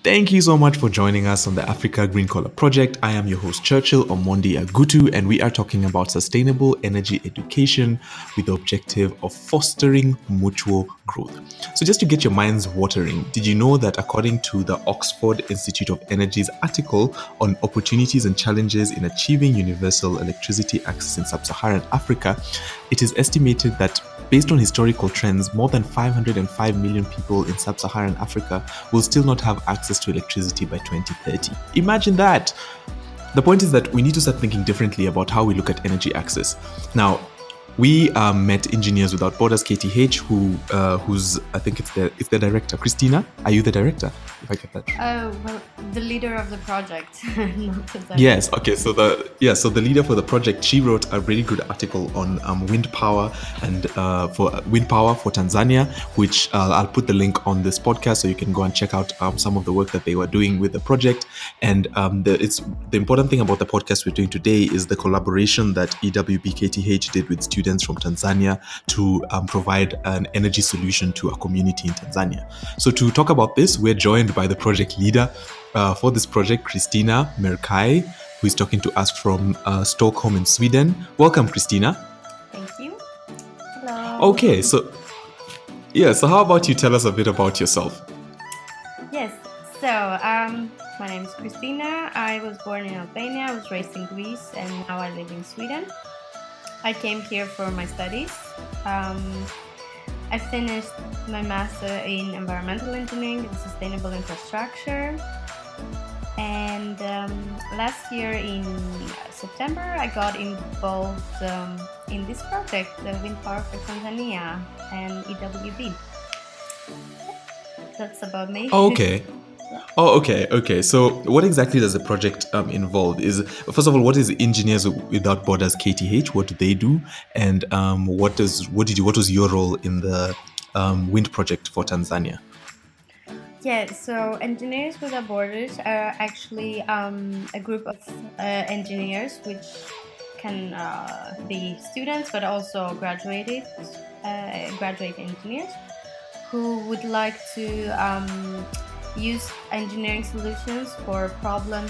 Thank you so much for joining us on the Africa Green Collar Project. I am your host, Churchill Omondi Agutu, and we are talking about sustainable energy education with the objective of fostering mutual growth. So just to get your minds watering, did you know that according to the Oxford Institute of Energy's article on opportunities and challenges in achieving universal electricity access in sub-Saharan Africa, it is estimated that based on historical trends, more than 505 million people in sub-Saharan Africa will still not have access to electricity by 2030. Imagine that! The point is that we need to start thinking differently about how we look at energy access. Now, we met Engineers Without Borders, KTH, who's I think it's the director. Christina, are you the director? If I get that. Well, the leader of the project, not the director. Yes. Okay. So the leader for the project, she wrote a really good article on wind power and for wind power for Tanzania, which I'll put the link on this podcast so you can go and check out some of the work that they were doing with the project. And the important thing about the podcast we're doing today is the collaboration that EWB KTH did with students from Tanzania to provide an energy solution to a community in Tanzania. So to talk about this, we're joined by the project leader for this project, Christina Merkai, who is talking to us from Stockholm in Sweden. Welcome, Christina. Thank you. Hello. Okay, so how about you tell us a bit about yourself? Yes, so my name is Christina. I was born in Albania, I was raised in Greece, and now I live in Sweden. I came here for my studies. I finished my master in environmental engineering and sustainable infrastructure. And last year in September, I got involved in this project, the Wind Power for Tanzania and EWB. That's about me. Okay. Oh, okay. So what exactly does the project involve? First of all, what is Engineers Without Borders KTH? What do they do? And what was your role in the wind project for Tanzania? Yeah, so Engineers Without Borders are actually a group of engineers which can be students but also graduate engineers who would like to use engineering solutions for problems,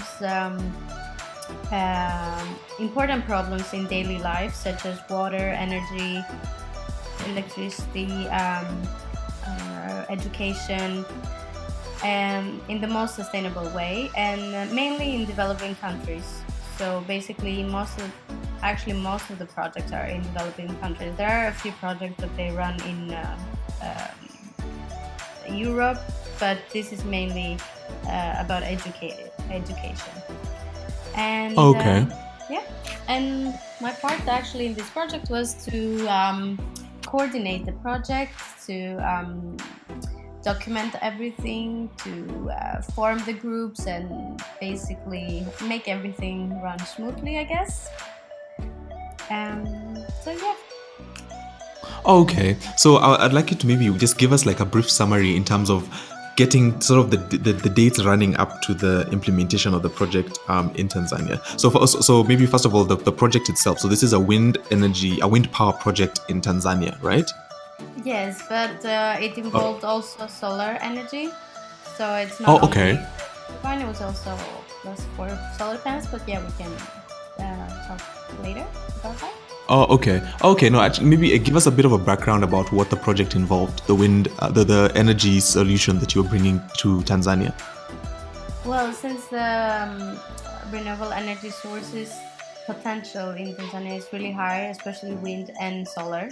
important problems in daily life, such as water, energy, electricity, education, in the most sustainable way, and mainly in developing countries. So basically, most of the projects are in developing countries. There are a few projects that they run in Europe, but this is mainly about education. And okay. And my part actually in this project was to coordinate the project, to document everything, to form the groups, and basically make everything run smoothly, I guess. So yeah. Okay, so I'd like you to maybe just give us like a brief summary in terms of getting sort of the dates running up to the implementation of the project in Tanzania. So maybe first of all, the project itself. So this is a wind power project in Tanzania, right? Yes, but it involved also solar energy. So it's not okay. Only, it was also for solar panels, but yeah, we can talk later about that. Oh, okay. No, actually, maybe give us a bit of a background about what the project involved, the wind, the energy solution that you were bringing to Tanzania. Well, since the renewable energy sources potential in Tanzania is really high, especially wind and solar,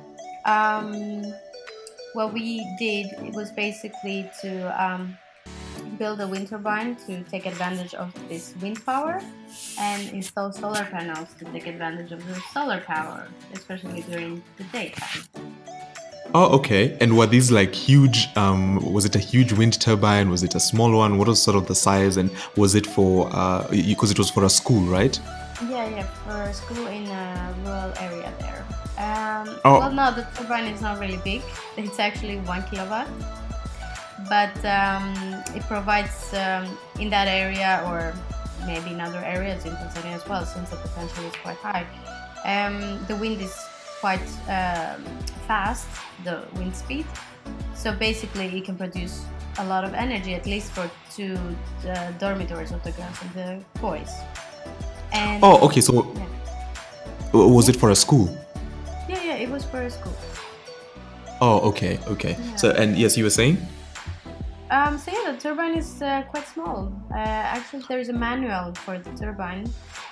what we did was basically to build a wind turbine to take advantage of this wind power and install solar panels to take advantage of the solar power, especially during the daytime. Oh, okay. And were these like huge, was it a huge wind turbine? Was it a small one? What was sort of the size? And was it for, because it was for a school, right? Yeah, for a school in a rural area there. Well, no, the turbine is not really big. It's actually 1 kilowatt. But it provides in that area, or maybe in other areas in Tanzania as well, since the potential is quite high. The wind is quite fast, the wind speed. So basically it can produce a lot of energy, at least for two dormitories of the girls and the boys. And Oh, okay. So was it for a school? yeah, it was for a school. Oh, okay. So, and yes, you were saying? So yeah, the turbine is quite small. Actually, there is a manual for the turbine.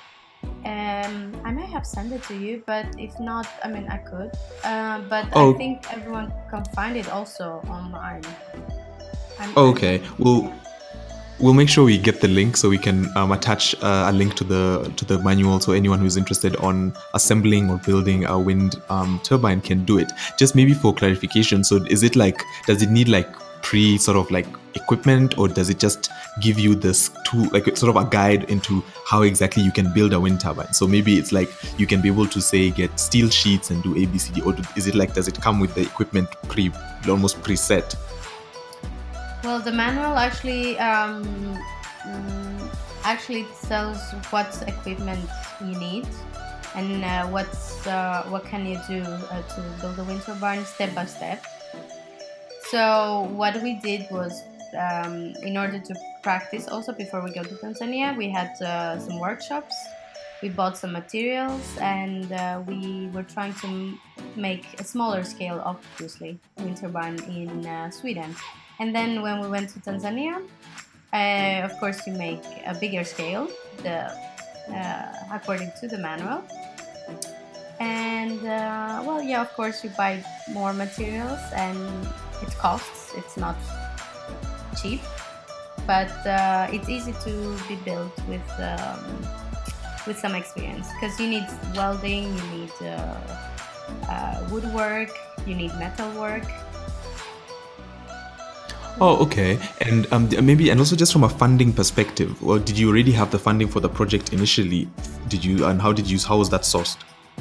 I may have sent it to you, but if not, I mean, I could. But I think everyone can find it also online. Okay. We'll make sure we get the link so we can attach a link to the manual, so anyone who's interested on assembling or building a wind turbine can do it. Just maybe for clarification, so is it like, does it need like sort of like equipment, or does it just give you this tool, like sort of a guide into how exactly you can build a wind turbine? So maybe it's like you can be able to say get steel sheets and do ABCD, or is it like, does it come with the equipment almost preset? Well, the manual actually tells what equipment you need and what can you do to build a wind turbine step by step. So what we did was, in order to practice also before we go to Tanzania, we had some workshops. We bought some materials, and we were trying to make a smaller scale, obviously, wind turbine in Sweden. And then when we went to Tanzania, of course, you make a bigger scale, according to the manual. And well, yeah, of course, you buy more materials, and it costs. It's not cheap, but it's easy to be built with some experience, because you need welding, you need woodwork, you need metal work. Oh, okay. And maybe, and also just from a funding perspective, well, did you already have the funding for the project initially? Did you, and how was that sourced?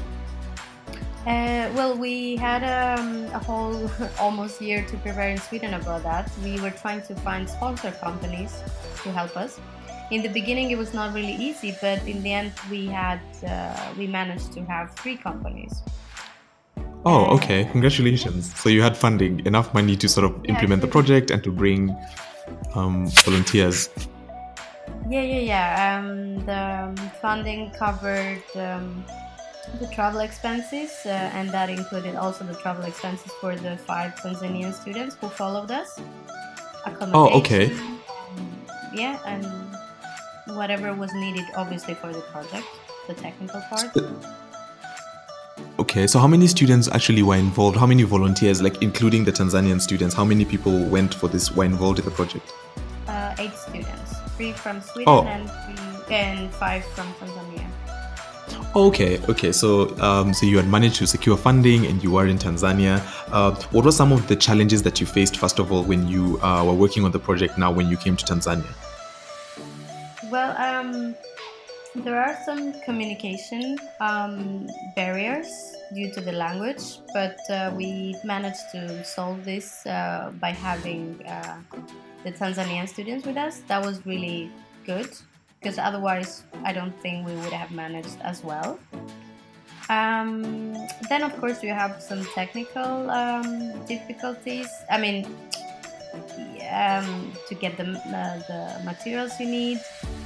Well, we had a whole almost year to prepare in Sweden about that. We were trying to find sponsor companies to help us. In the beginning, it was not really easy, but in the end, we managed to have 3 companies. Oh, okay. Congratulations. So you had funding, enough money to sort of implement the project and to bring volunteers. Yeah. The funding covered the travel expenses, and that included also the travel expenses for the 5 Tanzanian students who followed us. Accommodation. Oh, okay. And whatever was needed, obviously, for the project, the technical part. Okay, so how many students actually were involved? How many volunteers, like including the Tanzanian students? How many people were involved in the project? 8 students, 3 from Sweden and 5 from Tanzania. Okay. So you had managed to secure funding, and you were in Tanzania. What were some of the challenges that you faced, first of all, when you were working on the project now when you came to Tanzania? Well, there are some communication barriers due to the language, but we managed to solve this by having the Tanzanian students with us. That was really good, because otherwise I don't think we would have managed as well. Then, of course, you have some technical difficulties. I mean, to get the materials you need.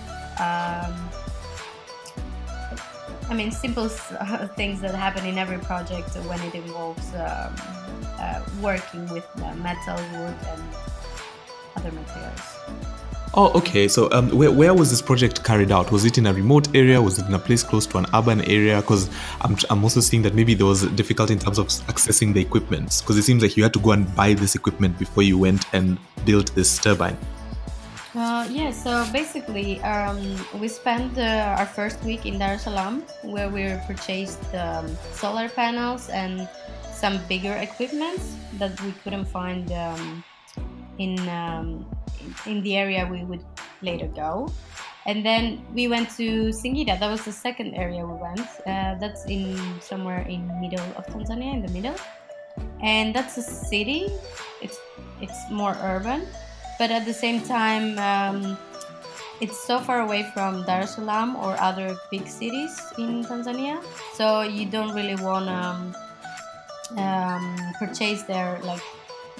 I mean, simple things that happen in every project when it involves working with metal, wood, and other materials. Oh, okay. So where was this project carried out? Was it in a remote area? Was it in a place close to an urban area? Because I'm also seeing that maybe there was difficulty in terms of accessing the equipment, because it seems like you had to go and buy this equipment before you went and built this turbine. Yeah, so basically we spent our first week in Dar es Salaam, where we purchased solar panels and some bigger equipment that we couldn't find in the area we would later go. And then we went to Singida. That was the second area we went. That's somewhere in middle of Tanzania, in the middle. And that's a city. It's more urban. But at the same time, it's so far away from Dar es Salaam or other big cities in Tanzania, so you don't really want to purchase there like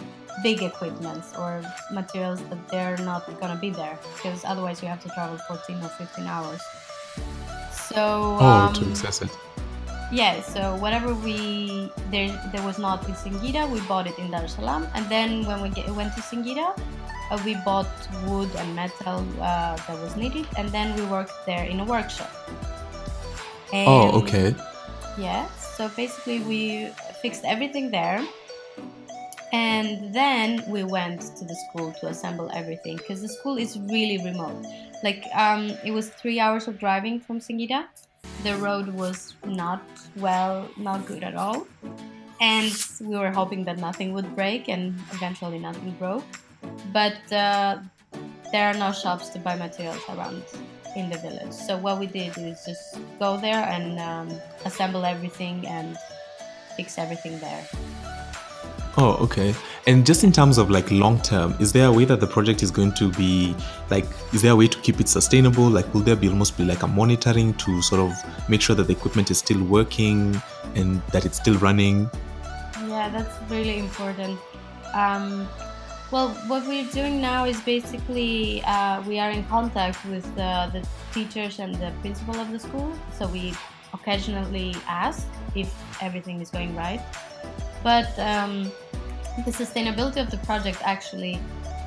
big equipments or materials that they're not gonna be there, because otherwise you have to travel 14 or 15 hours. So Oh, to access it. yeah, so whatever there was not in Singida, we bought it in Dar es Salaam, and then when we went to Singida, we bought wood and metal that was needed, and then we worked there in a workshop. And Oh, okay. yeah, so basically we fixed everything there, and then we went to the school to assemble everything, because the school is really remote. Like it was 3 hours of driving from Singida. The road was not good at all, and we were hoping that nothing would break, and eventually nothing broke. But there are no shops to buy materials around in the village. So what we did is just go there and assemble everything and fix everything there. Oh, okay. And just in terms of like long term, is there a way that the project is going to be like, is there a way to keep it sustainable? Like, will there be almost be like a monitoring to sort of make sure that the equipment is still working and that it's still running? Yeah, that's really important. Well, what we're doing now is basically we are in contact with the teachers and the principal of the school. So we occasionally ask if everything is going right. But the sustainability of the project actually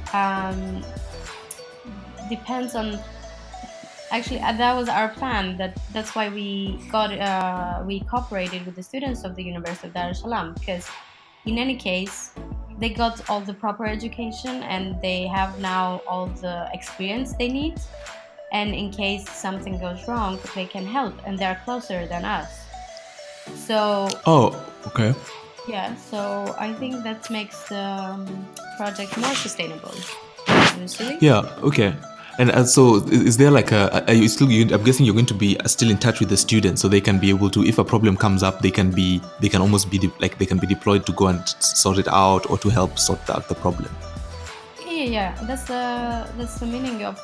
depends on. Actually, that was our plan. That's why we cooperated with the students of the University of Dar es Salaam, because in any case, they got all the proper education and they have now all the experience they need. And in case something goes wrong, they can help, and they're closer than us. So. Oh, okay. Yeah, so I think that makes the project more sustainable. Honestly. Yeah, okay. And so is there like are you still, I'm guessing you're going to be still in touch with the students so they can be able to, if a problem comes up, they can almost be they can be deployed to go and sort it out or to help sort out the problem. Yeah. That's the meaning of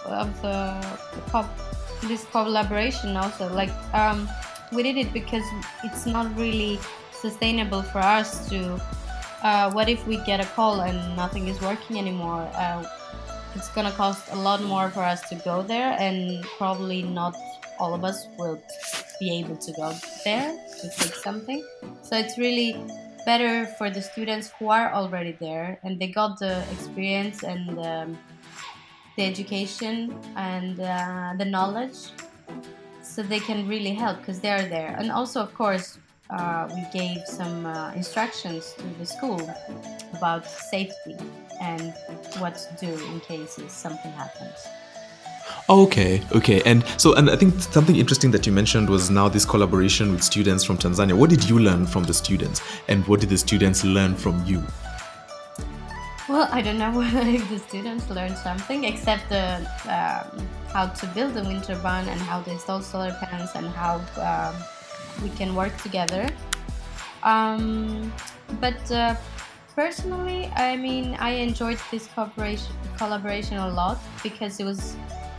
this collaboration also. Like we did it because it's not really sustainable for us to what if we get a call and nothing is working anymore. It's gonna cost a lot more for us to go there, and probably not all of us will be able to go there to fix something. So it's really better for the students who are already there and they got the experience and the education and the knowledge, so they can really help because they are there. And also, of course, we gave some instructions to the school about safety and what to do in case something happens. Okay. And I think something interesting that you mentioned was now this collaboration with students from Tanzania. What did you learn from the students, and what did the students learn from you? Well, I don't know if the students learned something, except how to build a wind turbine and how to install solar panels and how we can work together. But personally, I mean, I enjoyed this collaboration a lot because it was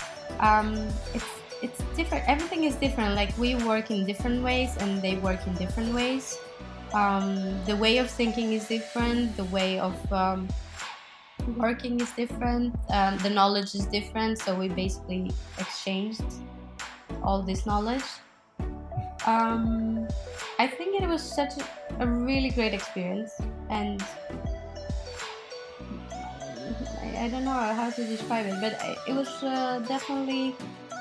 it's different. Everything is different. Like we work in different ways and they work in different ways. The way of thinking is different. The way of working is different. The knowledge is different. So we basically exchanged all this knowledge. I think it was such a really great experience, and I don't know how to describe it, but it was definitely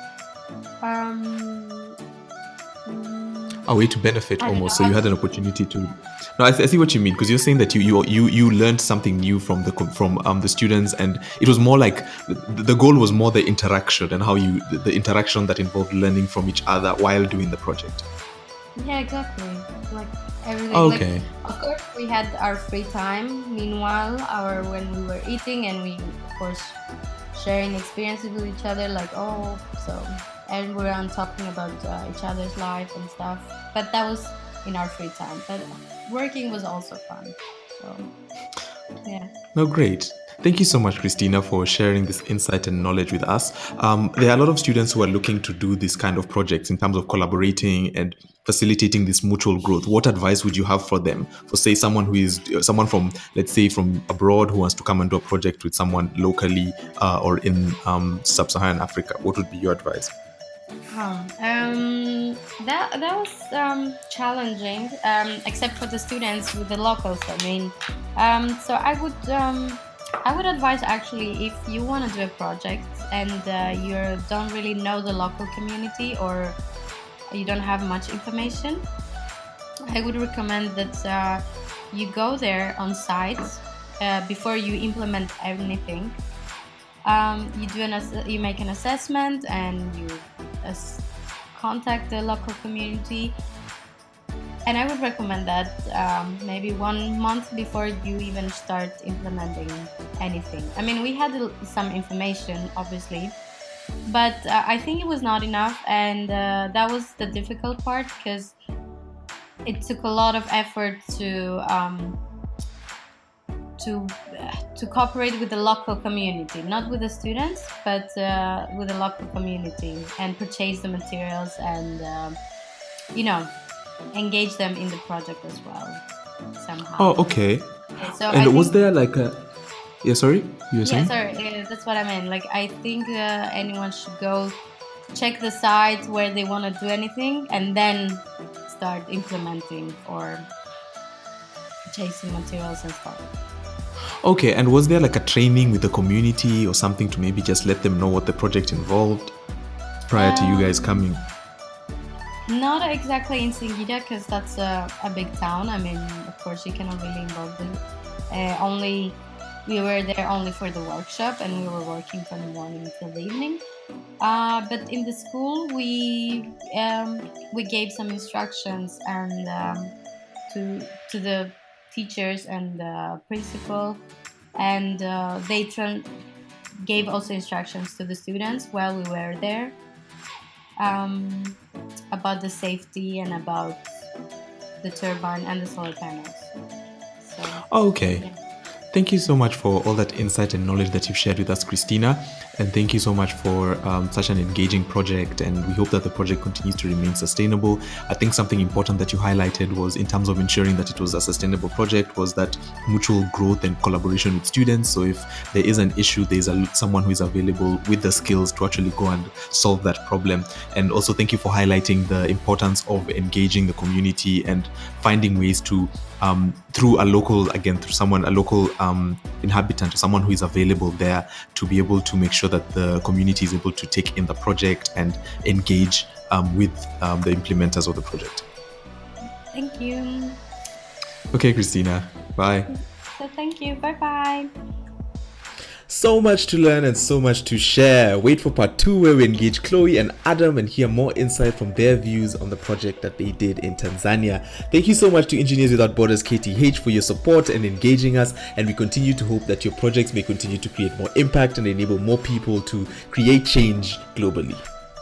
a way to benefit almost. So you had an opportunity to. No, I see what you mean, because you're saying that you learned something new from the students, and it was more like the goal was more the interaction and how the interaction that involved learning from each other while doing the project. Yeah, exactly. Like everything. Okay. Like, of course, we had our free time. Meanwhile, when we were eating, and we, of course, sharing experiences with each other. Like and we're on talking about each other's life and stuff. But that was in our free time. But working was also fun. So, yeah. No, great. Thank you so much, Christina, for sharing this insight and knowledge with us. There are a lot of students who are looking to do this kind of projects in terms of collaborating and facilitating this mutual growth. What advice would you have for them? For, say, someone from, let's say, from abroad who wants to come and do a project with someone locally or in sub-Saharan Africa. What would be your advice? That was challenging, except for the students with the locals. I mean, so I would advise, actually, if you want to do a project and you don't really know the local community or you don't have much information, I would recommend that you go there on site before you implement anything. You make an assessment and you contact the local community. And I would recommend that maybe 1 month before you even start implementing anything. I mean, we had some information, obviously, but I think it was not enough, and that was the difficult part, because it took a lot of effort to cooperate with the local community, not with the students, but with the local community, and purchase the materials and engage them in the project as well somehow. Oh, okay. So and was there like a... Yeah, sorry? You were saying? Yeah, sorry. That's what I meant. Like, I think anyone should go check the site where they want to do anything and then start implementing or purchasing materials and stuff. Okay, and was there like a training with the community or something to maybe just let them know what the project involved prior to you guys coming? Not exactly in Singida, because that's a big town. I mean, of course, you cannot really involve them. We were there only for the workshop, and we were working from the morning till the evening. But in the school, we gave some instructions and to the teachers and the principal, and they gave also instructions to the students while we were there. About the safety and about the turbine and the solar panels. So, okay. Yeah. Thank you so much for all that insight and knowledge that you've shared with us, Christina. And thank you so much for such an engaging project. And we hope that the project continues to remain sustainable. I think something important that you highlighted was, in terms of ensuring that it was a sustainable project, was that mutual growth and collaboration with students. So if there is an issue, there's someone who is available with the skills to actually go and solve that problem. And also thank you for highlighting the importance of engaging the community and finding ways to through a local inhabitant or someone who is available there, to be able to make sure that the community is able to take in the project and engage with the implementers of the project. Thank you. Okay, Christina. Bye. So thank you. Bye-bye. So much to learn and so much to share. Wait for part 2, where we engage Chloe and Adam and hear more insight from their views on the project that they did in Tanzania. Thank you so much to Engineers Without Borders KTH for your support and engaging us, and we continue to hope that your projects may continue to create more impact and enable more people to create change globally.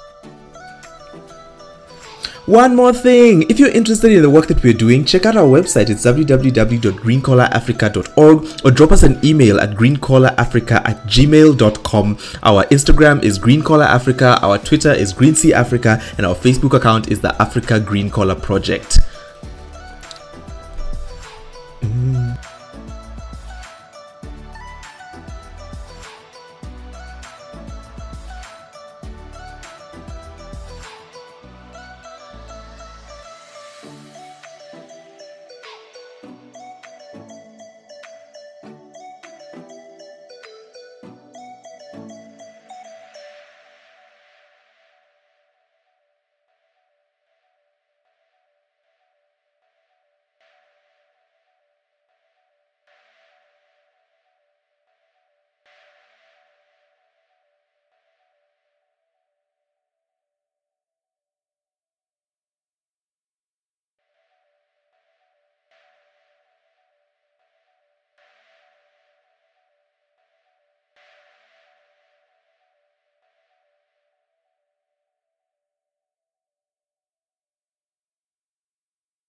One more thing, if you're interested in the work that we're doing, check out our website. It's www.greencollarafrica.org, or drop us an email at greencollarafrica@gmail.com. Our Instagram is Green Collar Africa, our Twitter is Green Sea Africa, and our Facebook account is the Africa Green Collar Project.